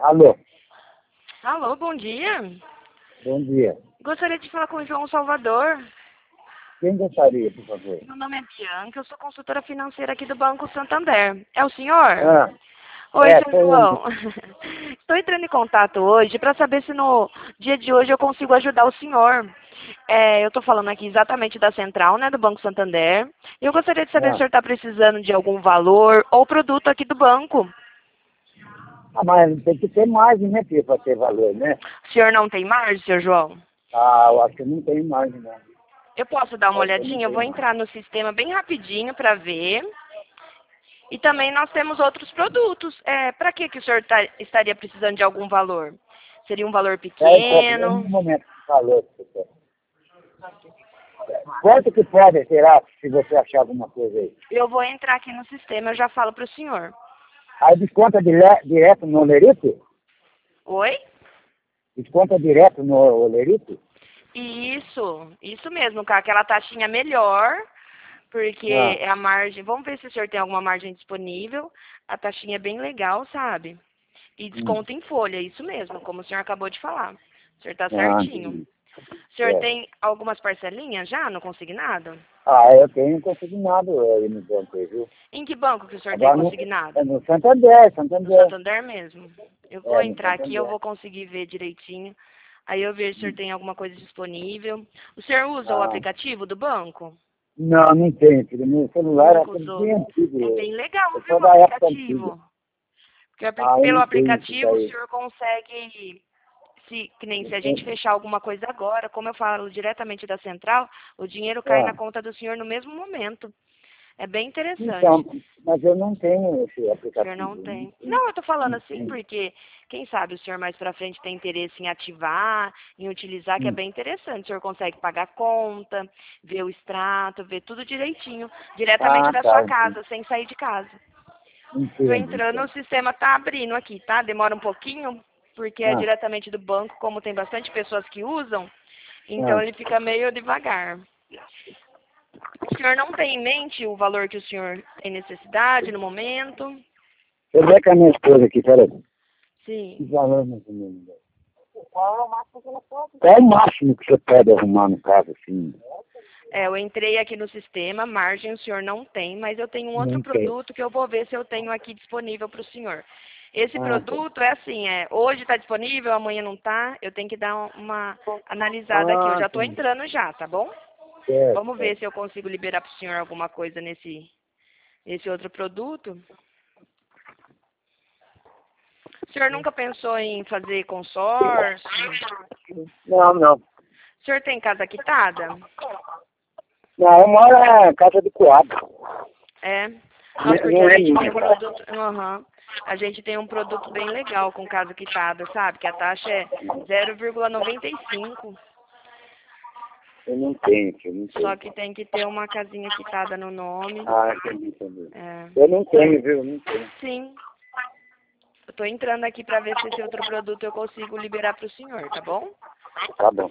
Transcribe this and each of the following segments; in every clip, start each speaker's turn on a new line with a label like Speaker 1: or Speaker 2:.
Speaker 1: Alô,
Speaker 2: Alô, bom dia.
Speaker 1: bom dia.
Speaker 2: Gostaria de falar com o João Salvador.
Speaker 1: Quem gostaria, por favor?
Speaker 2: Meu nome é Bianca, eu sou consultora financeira aqui do Banco Santander. É o senhor?
Speaker 1: Ah,
Speaker 2: Oi, seu
Speaker 1: sou eu
Speaker 2: João.
Speaker 1: mesmo.
Speaker 2: Estou entrando em contato hoje para saber se no dia de hoje eu consigo ajudar o senhor. Eu estou falando aqui exatamente da central, né, do Banco Santander. E eu gostaria de saber se o
Speaker 1: Ah,
Speaker 2: senhor está precisando de algum valor ou produto aqui do banco.
Speaker 1: mas tem que ter margem, né, filho, para ter valor, né?
Speaker 2: O senhor não tem margem, seu João?
Speaker 1: Ah, eu acho que não tem margem, não.
Speaker 2: Eu posso dar uma
Speaker 1: Acho que eu não
Speaker 2: olhadinha? Eu
Speaker 1: tenho
Speaker 2: vou
Speaker 1: margem.
Speaker 2: entrar no sistema bem rapidinho para ver. E também nós temos outros produtos. Para que o senhor estaria precisando de algum valor? Seria um valor
Speaker 1: Espera um pouco, é
Speaker 2: pequeno?
Speaker 1: um momento que falou. Quanto que pode tirar se você achar alguma coisa aí?
Speaker 2: Eu vou entrar aqui no sistema, eu já falo para o senhor.
Speaker 1: Aí desconta direto no Olerite?
Speaker 2: Oi?
Speaker 1: Desconta direto no Olerite?
Speaker 2: Isso mesmo, com aquela taxinha melhor, porque
Speaker 1: Ah,
Speaker 2: é a margem. Vamos ver se o senhor tem alguma margem disponível. A taxinha é bem legal, sabe? E
Speaker 1: hum.
Speaker 2: desconto em folha, isso mesmo, como o senhor acabou de falar. O senhor está certinho.
Speaker 1: Entendi.
Speaker 2: O senhor
Speaker 1: É.
Speaker 2: tem algumas parcelinhas já no consignado?
Speaker 1: Ah, eu tenho consignado aí no banco aí, viu?
Speaker 2: Em que banco que o senhor tem
Speaker 1: Agora
Speaker 2: consignado?
Speaker 1: é no Santander,
Speaker 2: No
Speaker 1: Santander.
Speaker 2: Santander mesmo. Eu vou
Speaker 1: É, no
Speaker 2: entrar aqui, eu
Speaker 1: Santander.
Speaker 2: vou conseguir ver direitinho. Aí eu vejo se o senhor
Speaker 1: Hum.
Speaker 2: tem alguma coisa disponível. O senhor usa o
Speaker 1: Ah,
Speaker 2: aplicativo do banco?
Speaker 1: não, não tem, filho. Meu celular é
Speaker 2: Nunca
Speaker 1: aquele
Speaker 2: usou.
Speaker 1: bem antigo.
Speaker 2: É bem legal,
Speaker 1: Eu
Speaker 2: viu,
Speaker 1: sou
Speaker 2: o
Speaker 1: da época antiga.
Speaker 2: aplicativo. Porque
Speaker 1: Ah, eu
Speaker 2: pelo
Speaker 1: não tenho isso
Speaker 2: aplicativo o
Speaker 1: daí.
Speaker 2: senhor consegue, que nem se a gente
Speaker 1: Eu-
Speaker 2: fechar alguma coisa agora, como eu falo diretamente da central, o dinheiro cai na
Speaker 1: Ah,
Speaker 2: conta do senhor no mesmo momento. É bem interessante.
Speaker 1: então, mas eu não tenho esse
Speaker 2: O senhor não
Speaker 1: aplicativo. Eu não
Speaker 2: tem.
Speaker 1: tenho.
Speaker 2: Não, eu tô falando
Speaker 1: Não
Speaker 2: assim
Speaker 1: tenho.
Speaker 2: porque, quem sabe, o senhor mais pra frente tem interesse em ativar, em utilizar, que é
Speaker 1: Hum.
Speaker 2: bem interessante. O senhor consegue pagar conta, ver o extrato, ver tudo direitinho, diretamente
Speaker 1: Ah,
Speaker 2: da sua
Speaker 1: tá, entendi.
Speaker 2: casa, sem sair de casa. Tô
Speaker 1: Entendo,
Speaker 2: entrando, o
Speaker 1: entendo.
Speaker 2: sistema tá abrindo aqui, tá? Demora um pouquinho, porque é
Speaker 1: Ah,
Speaker 2: diretamente do banco, como tem bastante pessoas que usam, então
Speaker 1: ah.
Speaker 2: ele fica meio devagar. O senhor não tem em mente o valor que o senhor tem necessidade no momento?
Speaker 1: Eu vou com a minha esposa aqui, peraí. Que
Speaker 2: Sim.
Speaker 1: valor mais ou menos? Qual é o máximo que você pode arrumar no caso, assim?
Speaker 2: Eu entrei aqui no sistema, margem o senhor não tem, mas eu tenho um outro
Speaker 1: Não tem.
Speaker 2: produto que eu vou ver se eu tenho aqui disponível para o senhor. Esse
Speaker 1: Ah, tá.
Speaker 2: produto é assim, hoje está disponível, amanhã não está, eu tenho que dar uma analisada aqui. Eu
Speaker 1: Ah,
Speaker 2: já estou
Speaker 1: entendi.
Speaker 2: entrando já, tá bom?
Speaker 1: Certo,
Speaker 2: Vamos ver
Speaker 1: certo.
Speaker 2: se eu consigo liberar para o senhor alguma coisa nesse outro produto. O senhor nunca pensou em fazer consórcio?
Speaker 1: Não, não.
Speaker 2: O senhor tem casa quitada?
Speaker 1: Não, eu moro na casa de Coab.
Speaker 2: É. Nossa, porque
Speaker 1: Não
Speaker 2: a
Speaker 1: é
Speaker 2: gente tem
Speaker 1: minha.
Speaker 2: um produto. Aham. A gente tem um produto bem legal com casa quitada, sabe? Que a taxa é 0,95.
Speaker 1: Eu não tenho, eu não
Speaker 2: Só
Speaker 1: tenho.
Speaker 2: que tem que ter uma casinha quitada no nome.
Speaker 1: Ah, entendi, entendi.
Speaker 2: É.
Speaker 1: Eu não tenho, viu? Eu não tenho.
Speaker 2: Sim. Eu tô entrando aqui para ver se esse outro produto eu consigo liberar para o senhor, tá bom?
Speaker 1: Tá bom.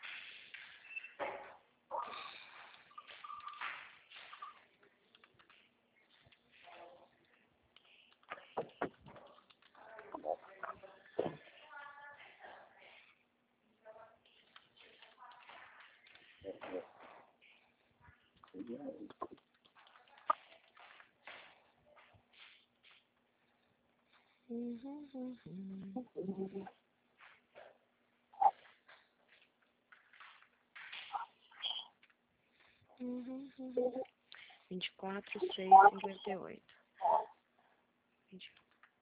Speaker 2: Uhum. 24.658. 20.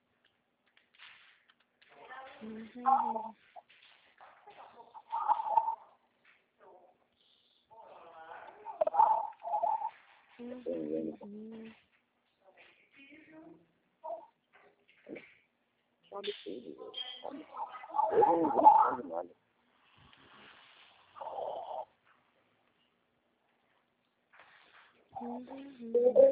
Speaker 2: Uhum. Uhum.
Speaker 1: Eu não vou nada.
Speaker 2: Uhum.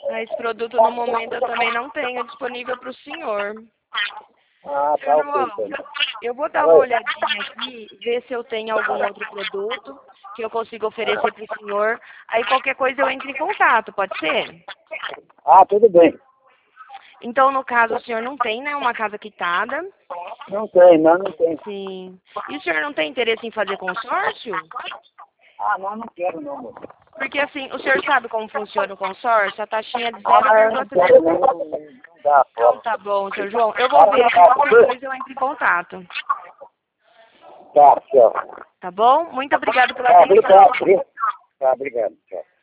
Speaker 2: Esse produto no momento eu também não tenho disponível para o senhor.
Speaker 1: Ah, tá
Speaker 2: Seu
Speaker 1: ok,
Speaker 2: João,
Speaker 1: então.
Speaker 2: eu vou dar uma olhadinha aqui, ver se eu tenho algum outro produto que eu consiga oferecer para o senhor. Aí qualquer coisa eu entro em contato, pode ser?
Speaker 1: Ah, tudo bem.
Speaker 2: Então, no caso, o senhor não tem, né, uma casa quitada?
Speaker 1: Não tem, não tem.
Speaker 2: Sim. E o senhor não tem interesse em fazer consórcio?
Speaker 1: Ah, não quero não, moço.
Speaker 2: Porque assim, o senhor sabe como funciona o consórcio? A taxinha é de
Speaker 1: Ah, eu não quero
Speaker 2: 0,60.
Speaker 1: não dá
Speaker 2: Então
Speaker 1: foto.
Speaker 2: tá bom, seu João. Eu vou ver aqui, qualquer coisa eu entro em contato.
Speaker 1: Tá, tchau.
Speaker 2: Tá bom? Muito obrigado pela
Speaker 1: Tá,
Speaker 2: atenção.
Speaker 1: obrigado. Tá, obrigado, tchau.